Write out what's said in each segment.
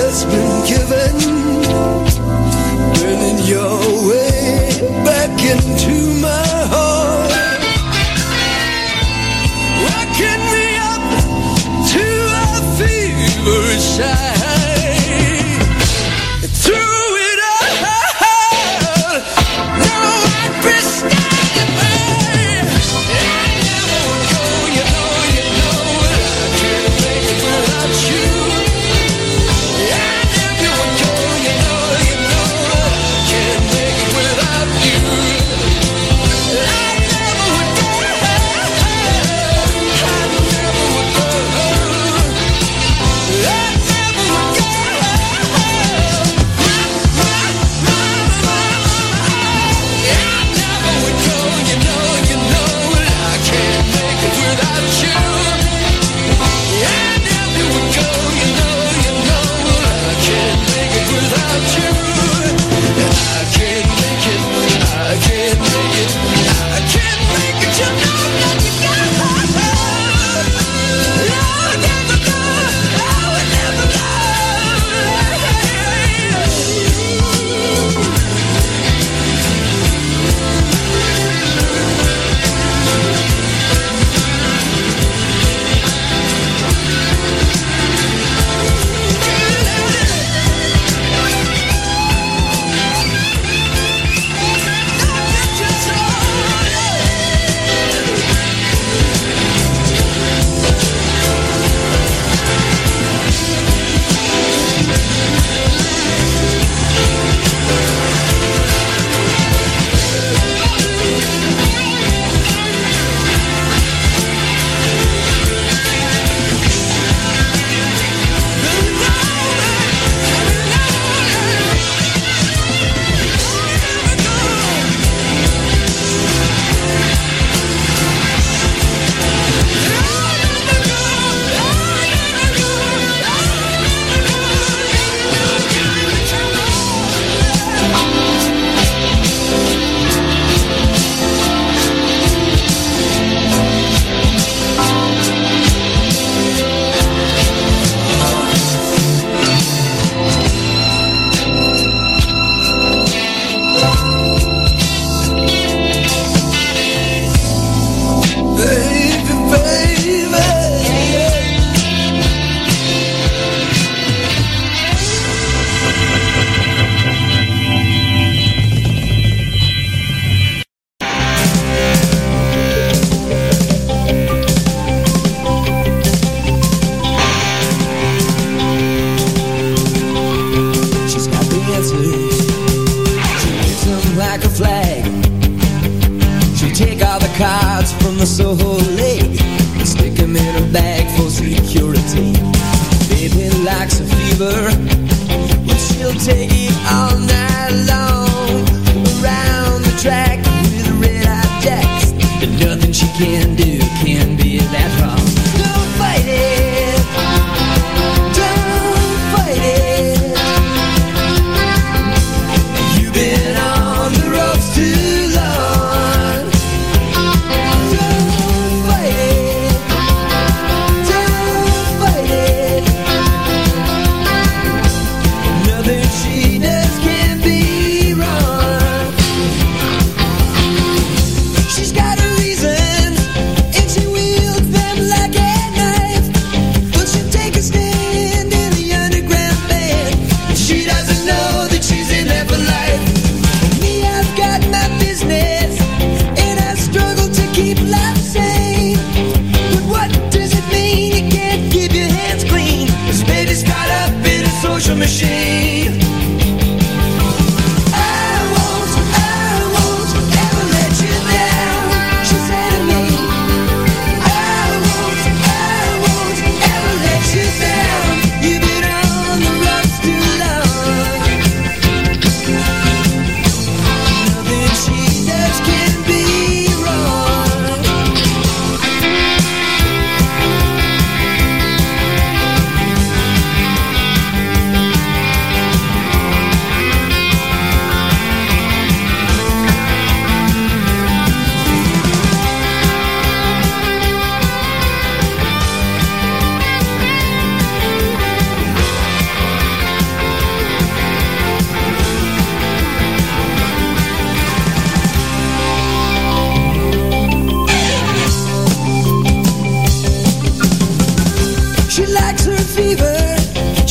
has been given, burning your way back into my heart, rocking me up to a fever side.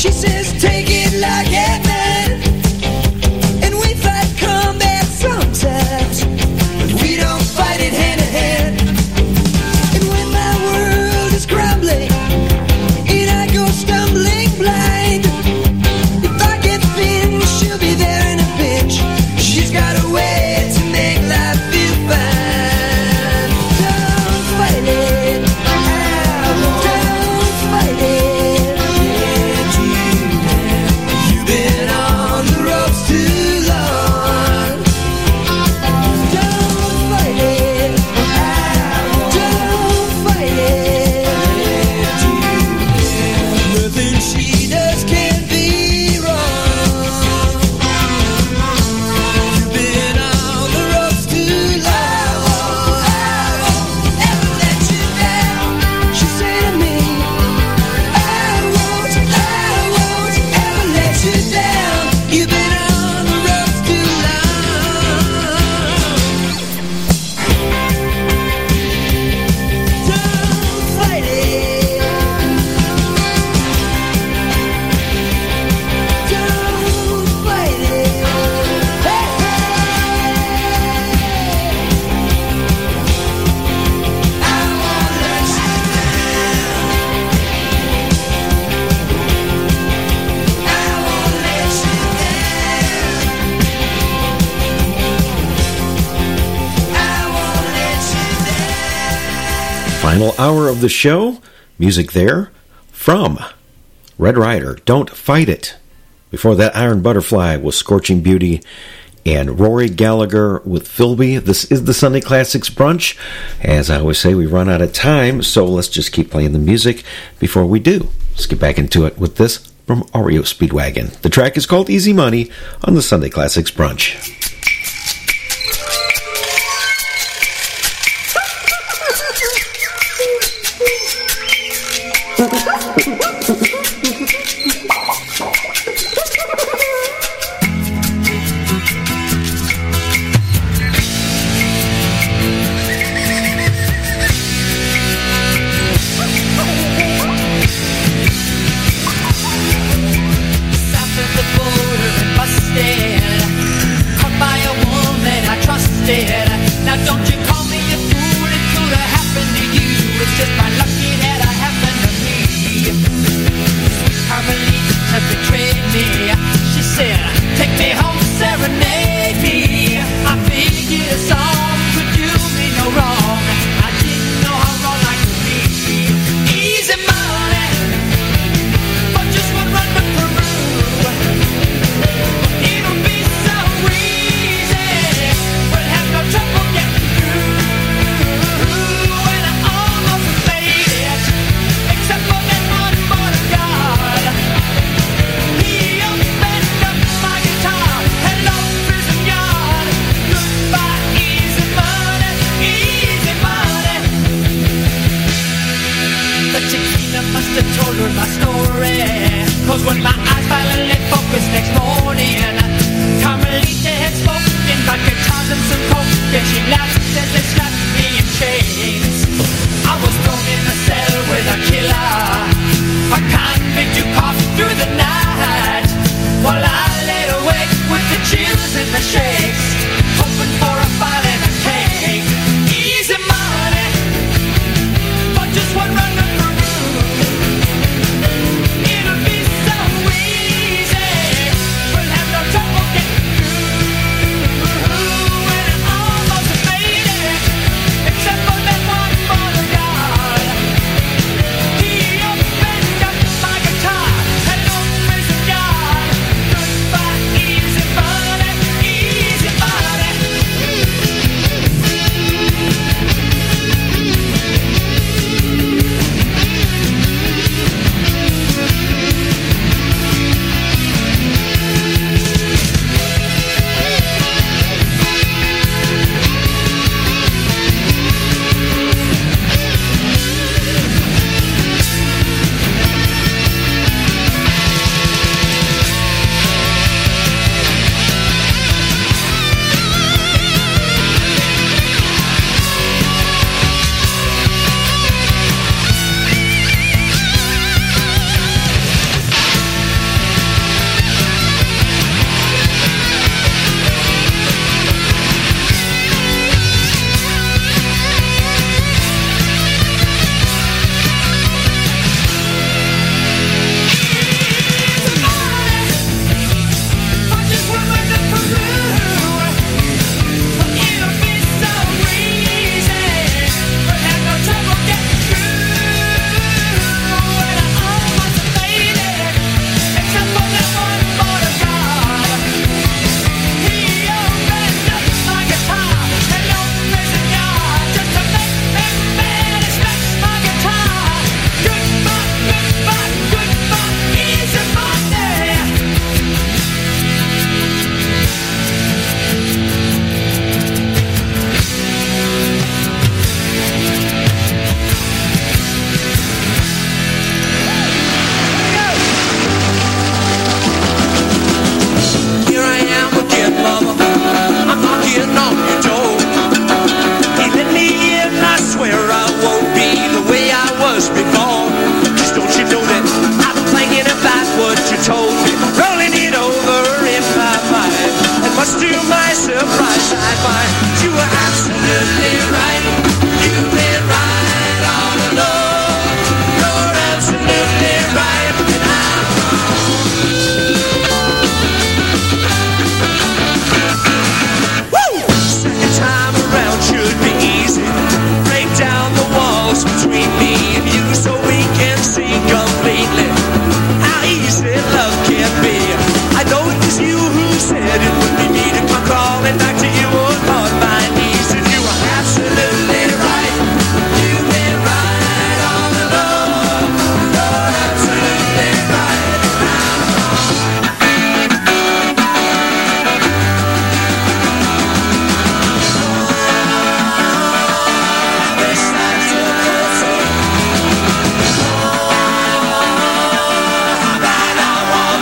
Final hour of the show, music there from Red Rider, Don't Fight It. Before that, Iron Butterfly with Scorching Beauty, and Rory Gallagher with Philby. This is the Sunday Classics Brunch. As I always say, we run out of time, so let's just keep playing the music before we do. Let's get back into it with this from REO Speedwagon. The track is called Easy Money on the Sunday Classics Brunch. Now don't you call me a fool, it could have happened to you. It's just my lucky that it happened to me. Sweet Carmelita betrayed me. She said, take me home, serenade me. I figured a song could do me no wrong. I didn't know how wrong I could be. Easy money, but just one run but Peru. It'll be so easy, we'll have no trouble getting through. When I almost made it, except for that one bodyguard. He opened up my guitar. Hello, Mr.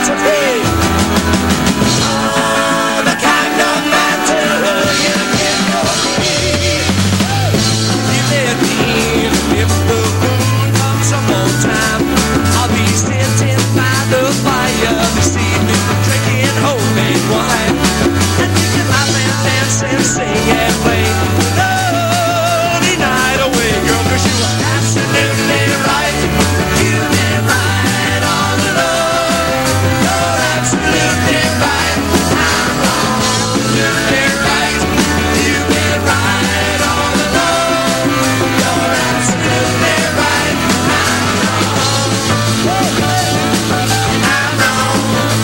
to pay. Oh, the kind of man to you can go free. You let me, if the moon comes some more time, I'll be sitting by the fire this evening, drinking homemade wine, and you can laugh and dance and sing and play the lonely night away, girl, 'cause you were absolutely right. You've been right all along. You're absolutely right. I'm wrong. Absolutely right. You've been right all along. You're absolutely right. I'm wrong. I'm wrong. I'm wrong.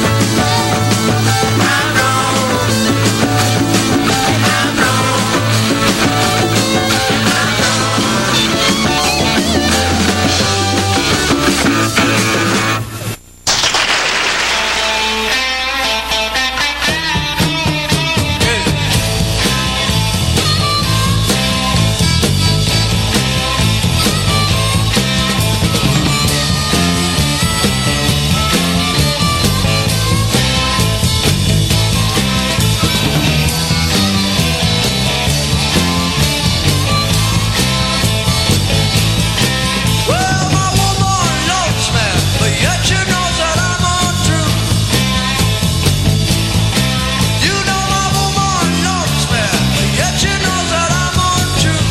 I'm Well, my woman loves me, but yet she knows that I'm untrue. You know my woman loves me, but yet she knows that I'm untrue.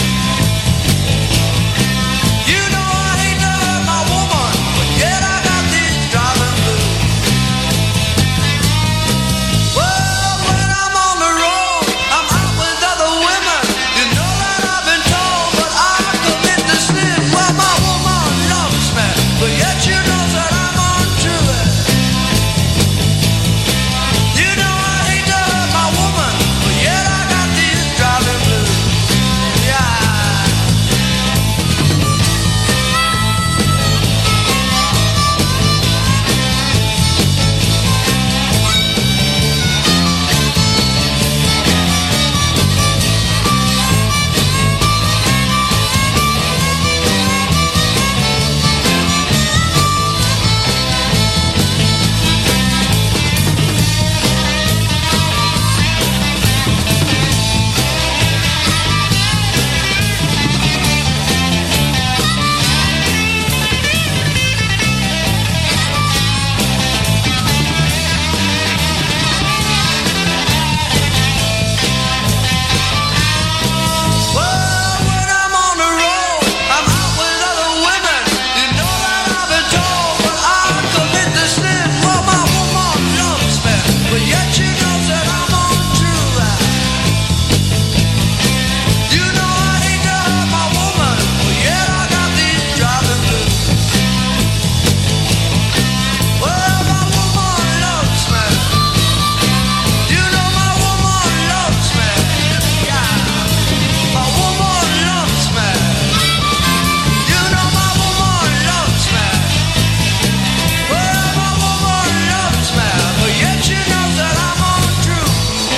You know I hate to hurt my woman, but yet I got these driving blues. Well, when I'm on the road, I'm out with other women. You know that I've been told, but I commit the sin. Well, my woman loves me, but yet she knows that I'm untrue. You know I hate to hurt my woman, but yet I got these driving blues. Yeah. Well, when I'm on the road, I'm out with other women. You know that I've been told, but I commit the sin. Well, my woman loves me, but yet she knows that I'm untrue. You know I hate to hurt my woman, but yet I got these driving blues. Well, my woman loves me. You know my woman loves me. Yeah. My woman loves me. You know my woman loves me. Well, my woman loves me, but yet she knows that I'm untrue.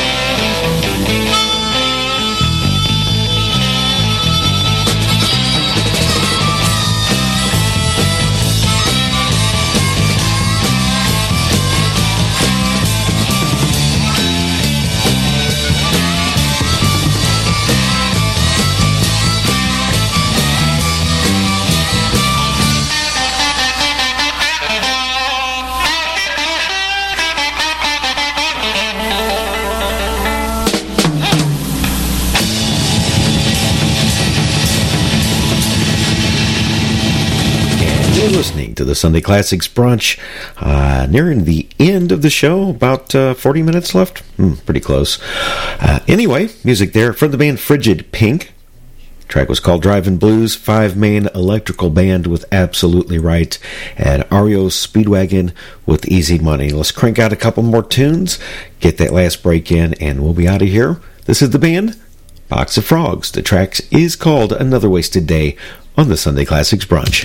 And you're listening to the Sunday Classics Brunch. Nearing the end of the show, about 40 minutes left. Pretty close. Anyway, music there from the band Frigid Pink. Track was called Drivin' Blues, 5-man electrical band with Absolutely Right, and REO Speedwagon with Easy Money. Let's crank out a couple more tunes, get that last break in, and we'll be out of here. This is the band Box of Frogs. The track is called Another Wasted Day on the Sunday Classics Brunch.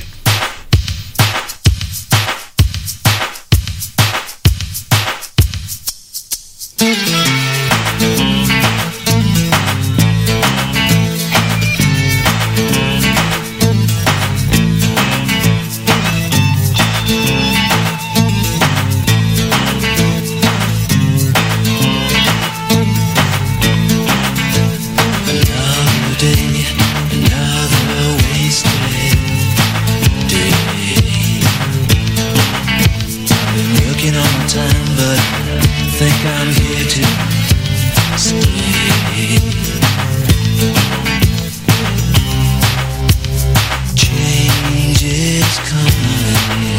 time, but I think I'm here to stay. Change is coming.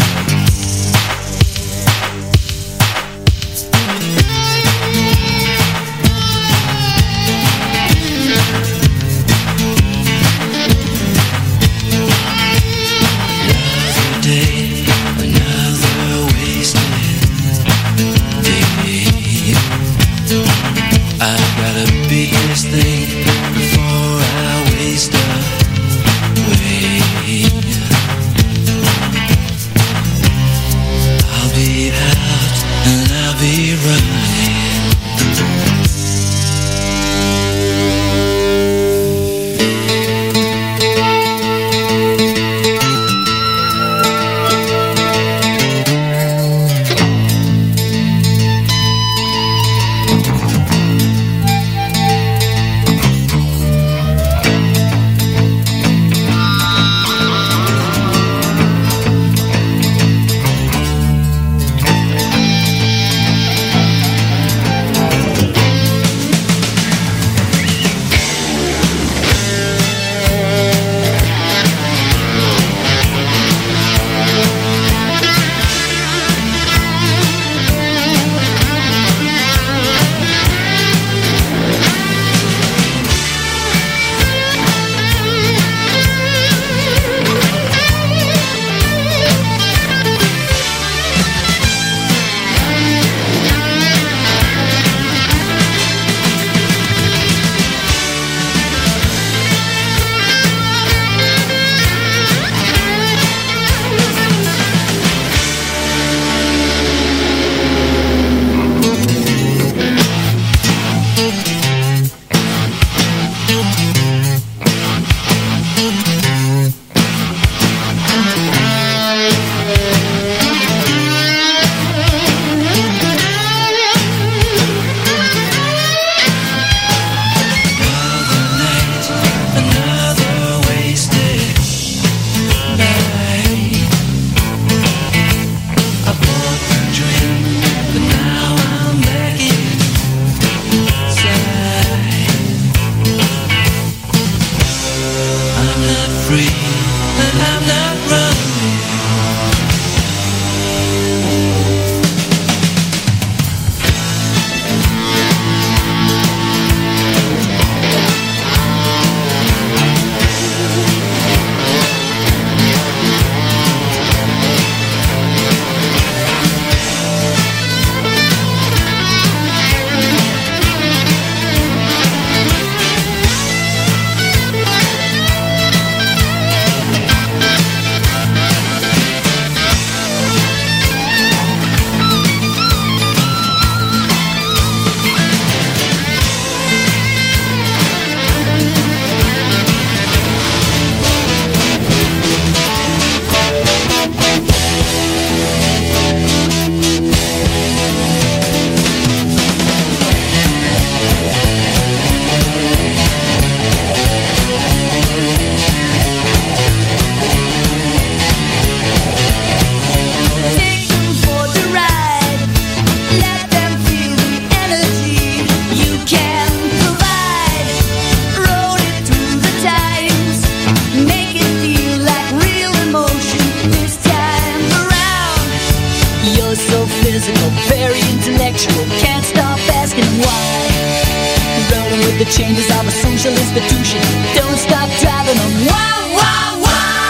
the changes of a social institution. Don't stop driving them. Wow, wow,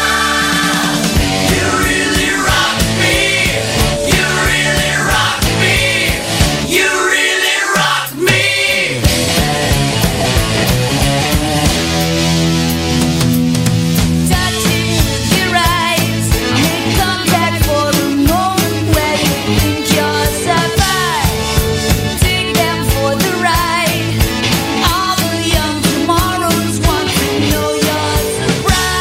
wow. You really rock me. You really rock me. You really rock me. Touching with your eyes, make contact for the moment where you think you're survived. Take them for the ride. All the young tomorrows want to know your surprise.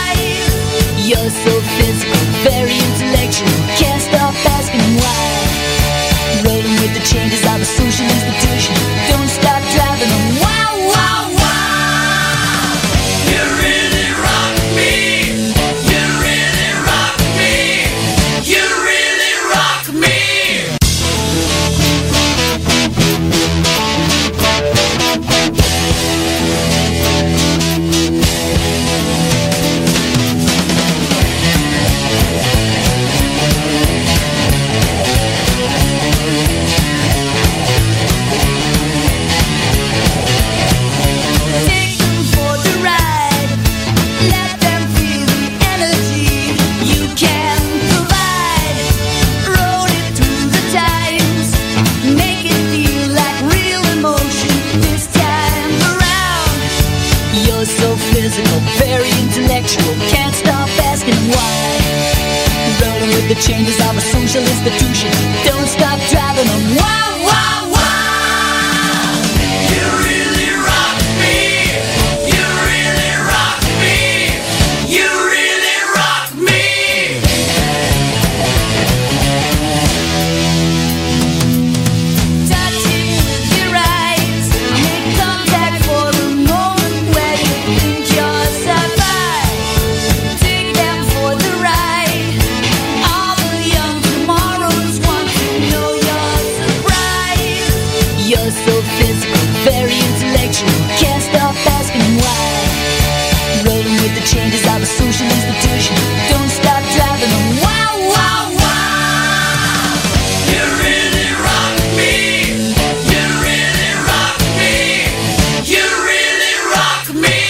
institution. Don't stop driving them. Wow, wow, wow. You really rock me. You really rock me. You really rock me. Touching with your eyes, make contact for a moment where you think you're surprised. Take them for the ride. All the young tomorrows want to know your surprise. You're so physical, very intellectual. Can't stop asking why. Rolling with the changes of a social institution. Don't stop driving them. Wow, wow, wow. You really rock me. You really rock me. You really rock me.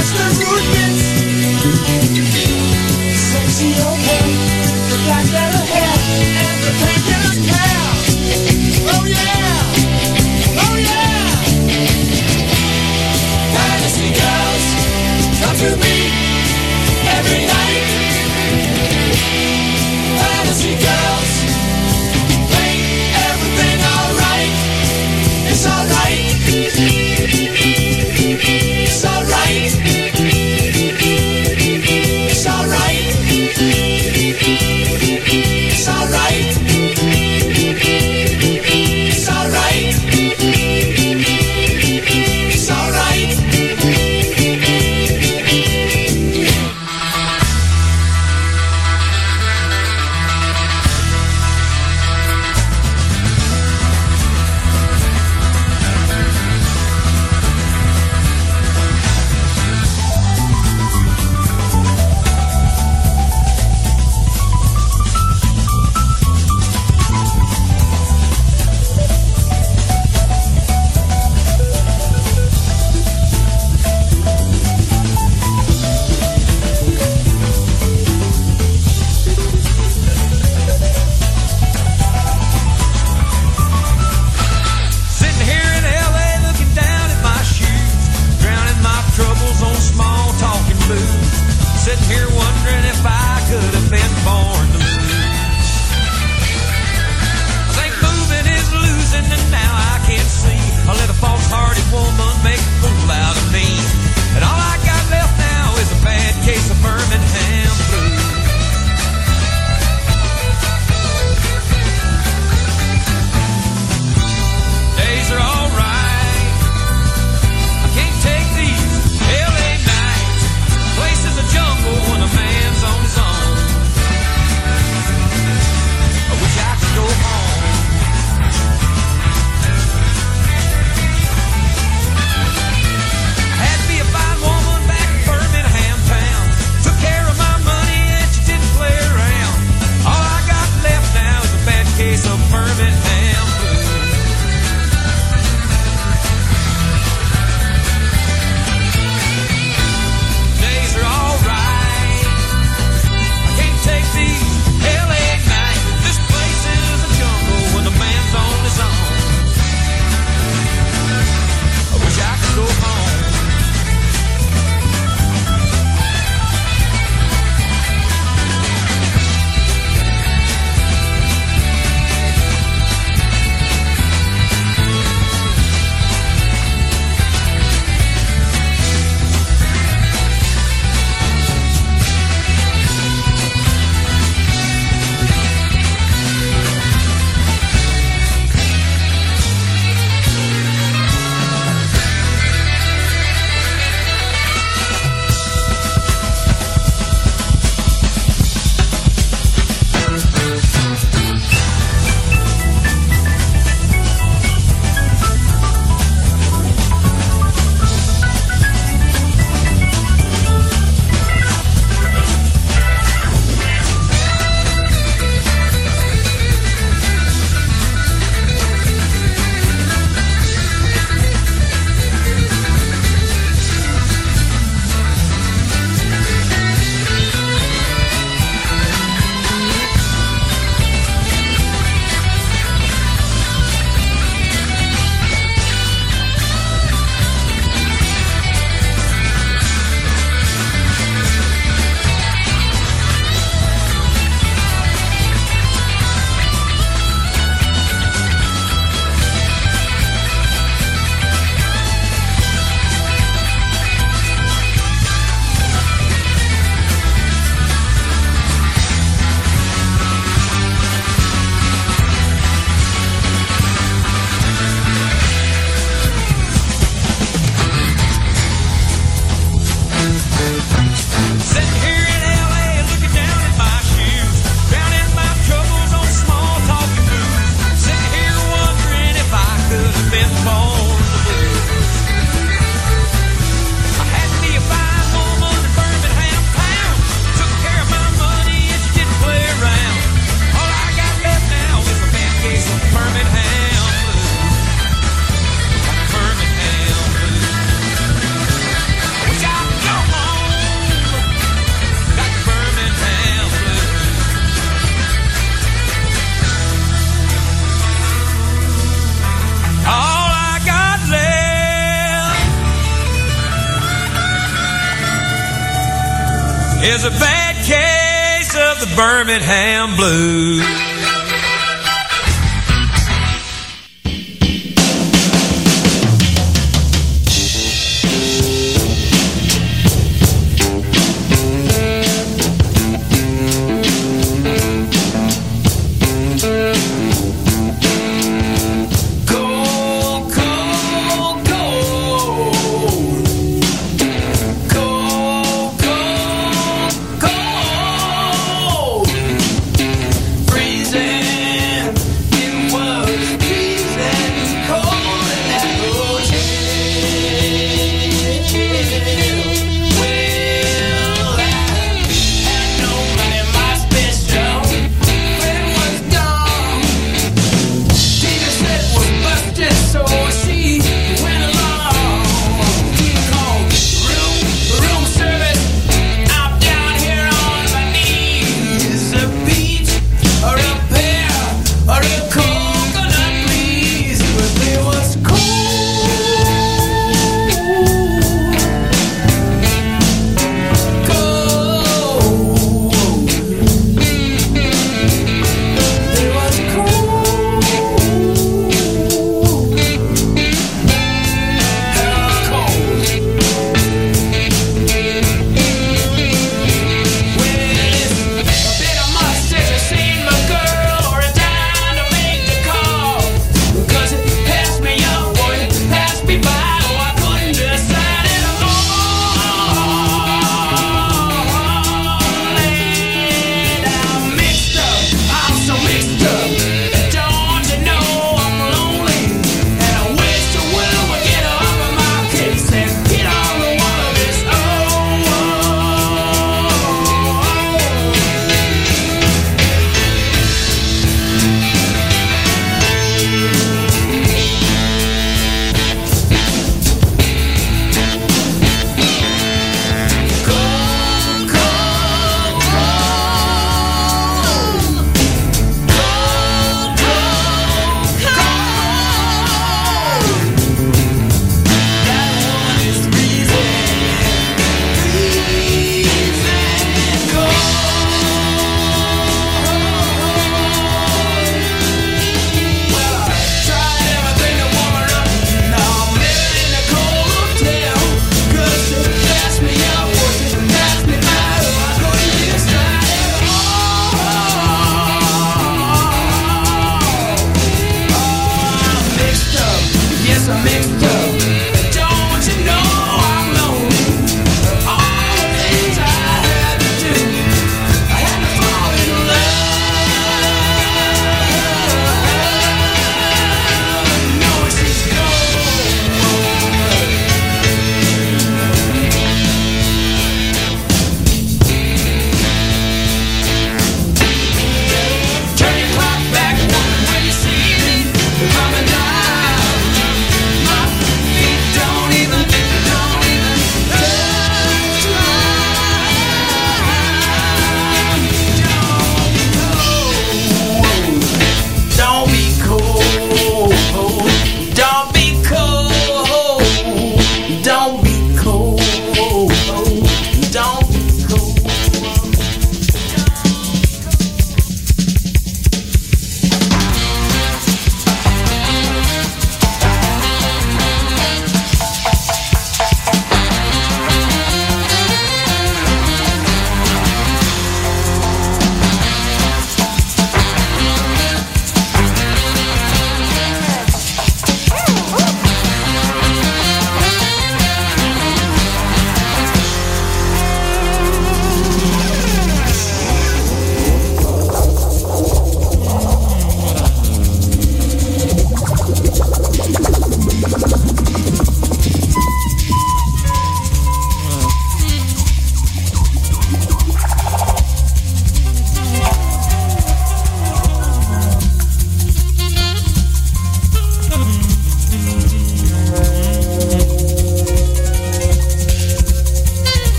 once the root gets sexy okay, the black leather hair and the painkiller's care. Oh yeah, oh yeah. Fantasy girls come to me every night. Fantasy girls make everything alright. It's alright. It's alright. It's alright. It's alright. It's alright. It's alright. is a bad case of the Birmingham blues. Freezing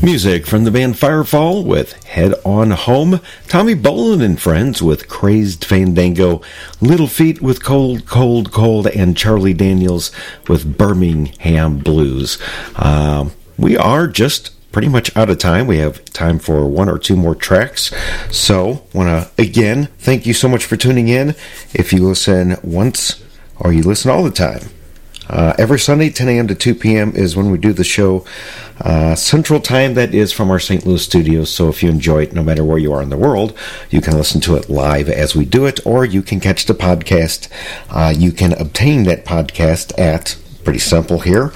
Music from the band Firefall with Head On Home, Tommy Bolin and Friends with Crazed Fandango, Little Feat with Cold, Cold, Cold, and Charlie Daniels with Birmingham Blues. We are just pretty much out of time. We have time for one or two more tracks. So, want to again thank you so much for tuning in. If you listen once or you listen all the time, every Sunday, 10 a.m. to 2 p.m. is when we do the show. Central Time, that is from our St. Louis studios. So if you enjoy it, no matter where you are in the world, you can listen to it live as we do it, or you can catch the podcast. You can obtain that podcast at, pretty simple here,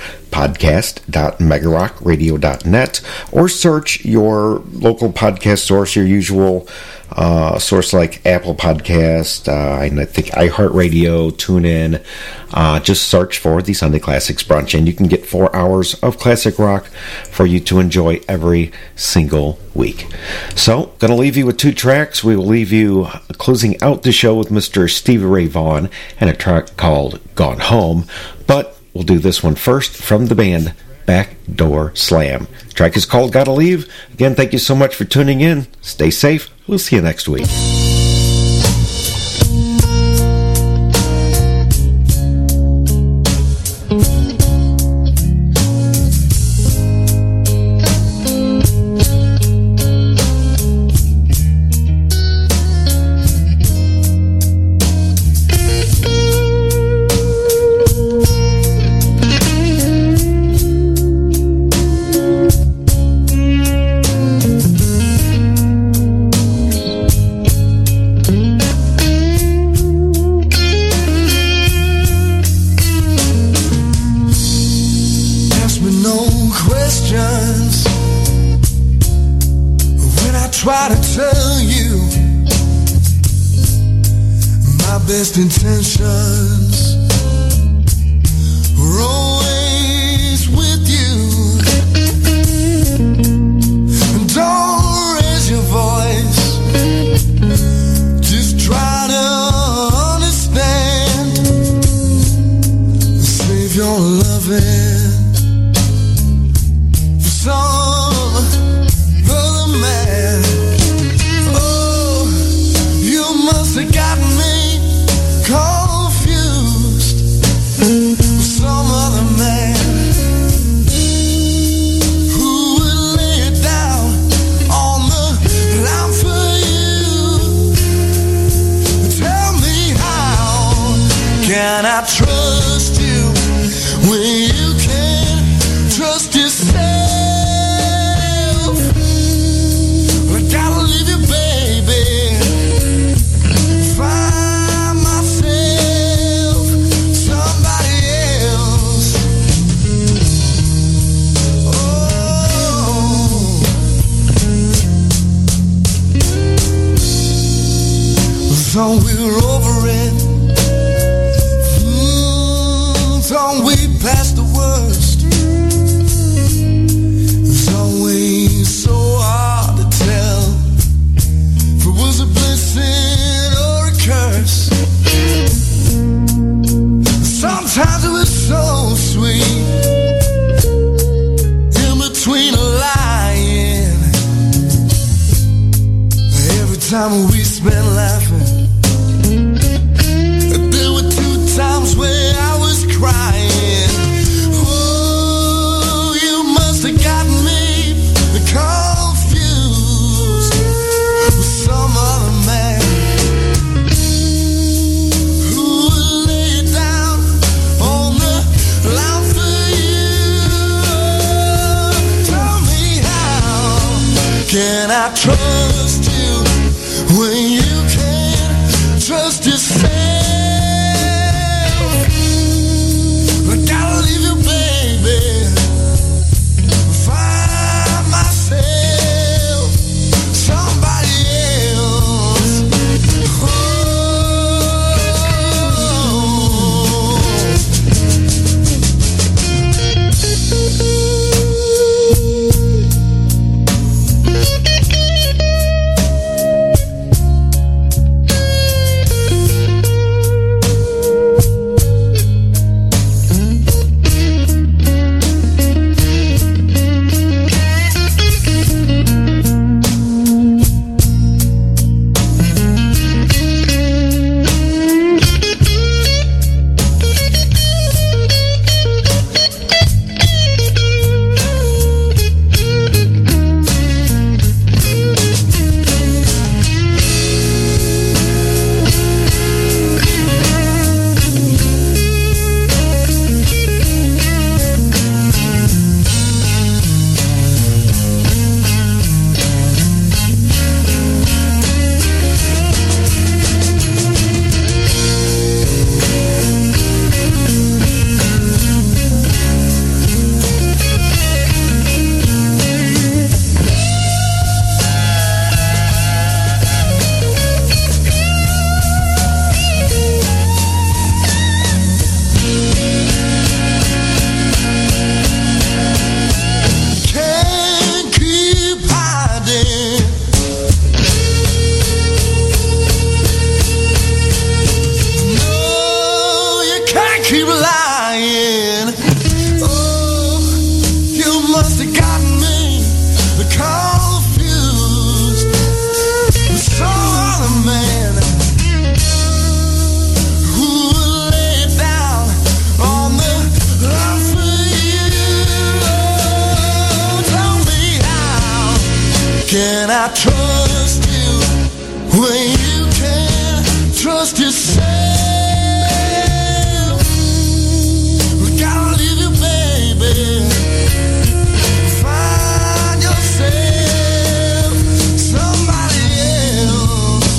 podcast.megarockradio.net, or search your local podcast source, your usual source like Apple Podcast, I think iHeartRadio, TuneIn. Just search for the Sunday Classics Brunch, and you can get 4 hours of classic rock for you to enjoy every single week. So, going to leave you with two tracks. We will leave you closing out the show with Mr. Stevie Ray Vaughan and a track called Gone Home, but we'll do this one first from the band Backdoor Slam. The track is called Gotta Leave. Again, thank you so much for tuning in. Stay safe. We'll see you next week. Best intentions were always with you. Don't raise your voice, just try to understand. Save your loving for some other man. Oh, you must have gotten me confused with some other man who would lay it down on the line for you. Tell me, how can I trust you when you can't trust yourself? I gotta leave you, baby. Thought we were over it. Thought we passed the worst. It's always so hard to tell if it was a blessing or a curse. Sometimes it was so sweet, in between a lying. Every time we spent laughing, times where I was crying. Oh, you must have gotten me confused with some other man who would lay it down on the line for you. Tell me, how can I trust you when you can't trust yourself? Can I trust you when you can't trust yourself? We gotta leave you, baby. Find yourself somebody else.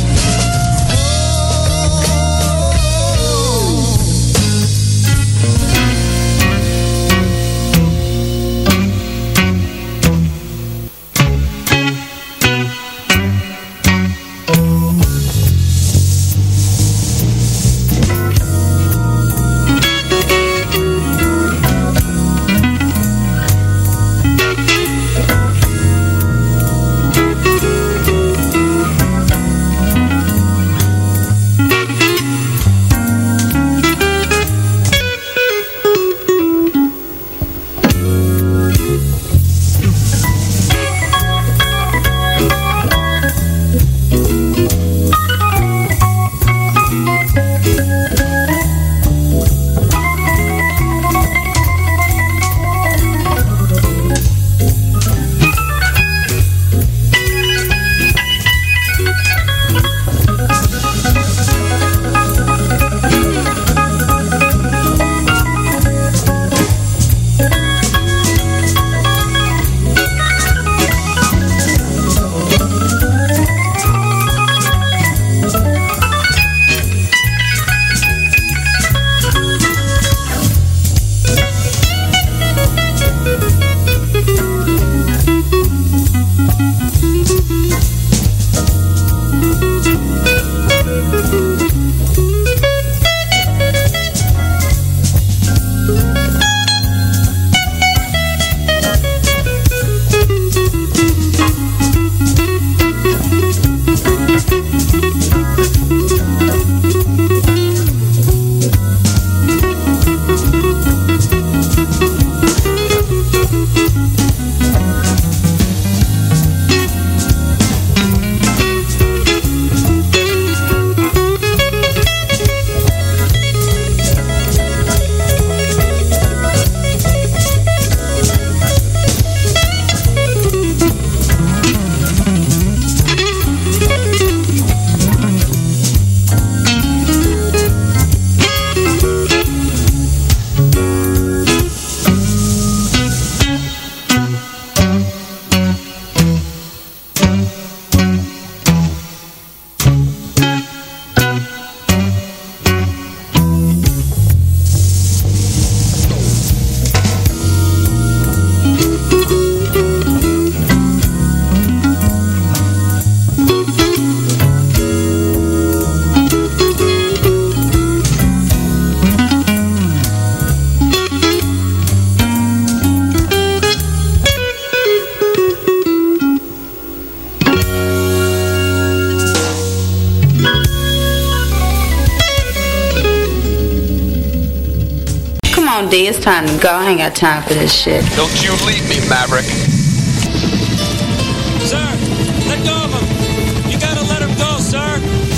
D, it's time to go. I ain't got time for this shit. Don't you leave me, Maverick. Sir, let go of him. You gotta let him go, sir.